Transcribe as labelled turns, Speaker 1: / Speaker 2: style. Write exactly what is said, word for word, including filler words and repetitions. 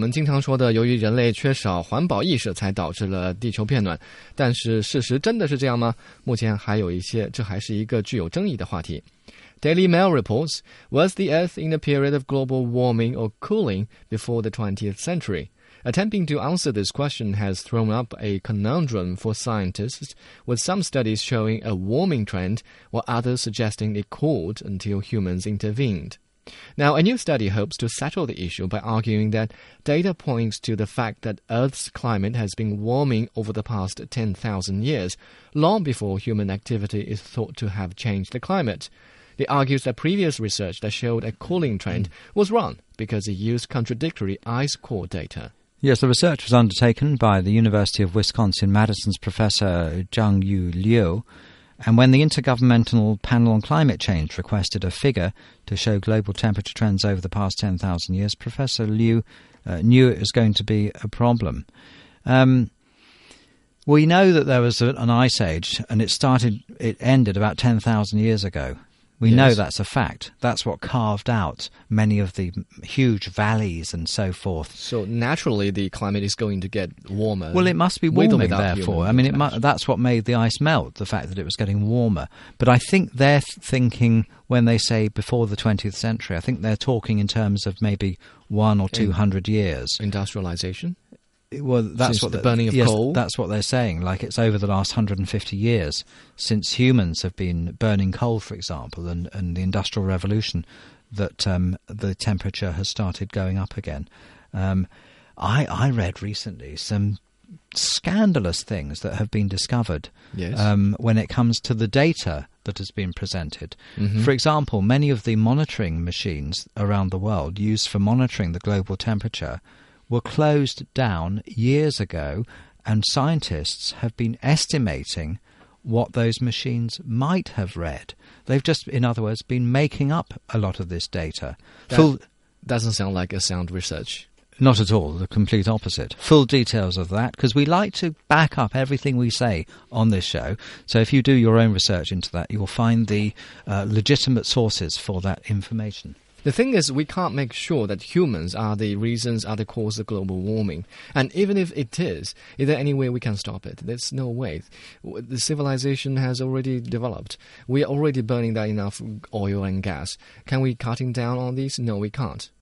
Speaker 1: 们经常说的由于人类缺少环保意识才导致了地球变暖，但是事实真的是这样吗？目前还有一些，这还是一个具有争议的话题。Daily Mail reports, was the Earth in a period of global warming or cooling before the twentieth century? Attempting to answer this question has thrown up a conundrum for scientists, with some studies showing a warming trend, while others suggesting it cooled until humans intervened. Now, a new study hopes to settle the issue by arguing that data points to the fact that Earth's climate has been warming over the past ten thousand years, long before human activity is thought to have changed the climate. It argues that previous research that showed a cooling trend was wrong because it used contradictory ice core data.
Speaker 2: Yes, the research was undertaken by the University of Wisconsin-Madison's Professor Zhangyu Liu, and when the Intergovernmental Panel on Climate Change requested a figure to show global temperature trends over the past ten thousand years, Professor Liu uh, knew it was going to be a problem. Um, we know that there was a, an ice age, and it started, it ended about ten thousand years ago. We
Speaker 1: yes.
Speaker 2: know that's a fact. That's what carved out many of the huge valleys and so forth.
Speaker 1: So naturally, the climate is going to get warmer.
Speaker 2: Well, it must be warming, therefore. I mean, it mu- that's what made the ice melt, the fact that it was getting warmer. But I think they're th- thinking, when they say before the twentieth century, I think they're talking in terms of maybe one or two hundred years.
Speaker 1: Industrialization?
Speaker 2: Well, that's
Speaker 1: since
Speaker 2: what
Speaker 1: the
Speaker 2: the,
Speaker 1: burning of
Speaker 2: yes,
Speaker 1: coal.
Speaker 2: That's what they're saying. Like, it's over the last one hundred fifty years since humans have been burning coal, for example, and, and the Industrial Revolution, that um, the temperature has started going up again. Um, I, I read recently some scandalous things that have been discovered
Speaker 1: yes.
Speaker 2: um, when it comes to the data that has been presented.
Speaker 1: Mm-hmm.
Speaker 2: For example, many of the monitoring machines around the world used for monitoring the global temperature were closed down years ago, and scientists have been estimating what those machines might have read. They've just, in other words, been making up a lot of this data.
Speaker 1: That
Speaker 2: Full,
Speaker 1: doesn't sound like a sound research.
Speaker 2: Not at all, the complete opposite. Full details of that, because we like to back up everything we say on this show. So if you do your own research into that, you will find the uh, legitimate sources for that information.
Speaker 1: The thing is, we can't make sure that humans are the reasons, are the cause of global warming. And even if it is, is there any way we can stop it? There's no way. The civilization has already developed. We are already burning that enough oil and gas. Can we cutting down on these? No, we can't.